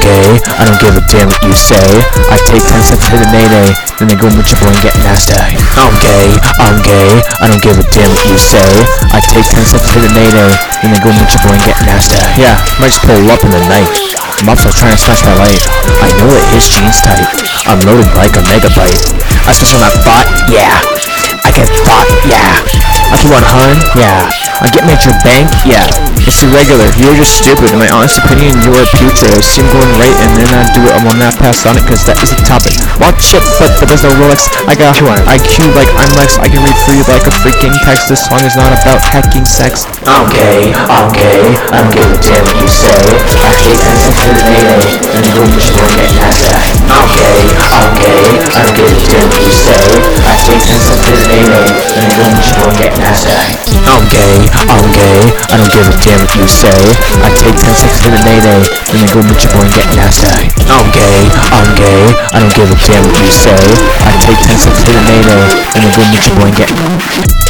gay, I don't give a damn what you say. I take 10 steps to the nay-nay, then they go meet your boy and get nasty. I'm gay, I don't give a damn what you say. I take 10 steps to the nay-nay, then they go meet your boy and get nasty. Yeah, might just pull up in the night. Mobsters trying to snatch my life. I know that his jeans tight. I'm loaded like a megabyte. I switch on that thought, yeah. I get thought, yeah. I keep on hun, yeah. I get me at your bank, yeah. It's irregular, you're just stupid. In my honest opinion, you are putrid. I see him going right and then I do it. I will not pass on it cause that is a topic. Watch it, but there's no Rolex. I got IQ like I'm Lex. I can read free like a freaking text. This song is not about hacking sex. I'm gay, I don't give a damn what you say. I take 10 cents to the nay-nay, and you go push it and get nasty. I'm gay, I don't give a damn what you say. I take 10 cents to the nay-nay, and you go push it and get nasty. I'm gay, I don't give a damn what you say. I take 10 cents to the nay-nay, then they go meet your boy and get nasty. I'm gay, I don't give a damn what you say. I take 10 cents to the nay-nay, then they go meet your boy and get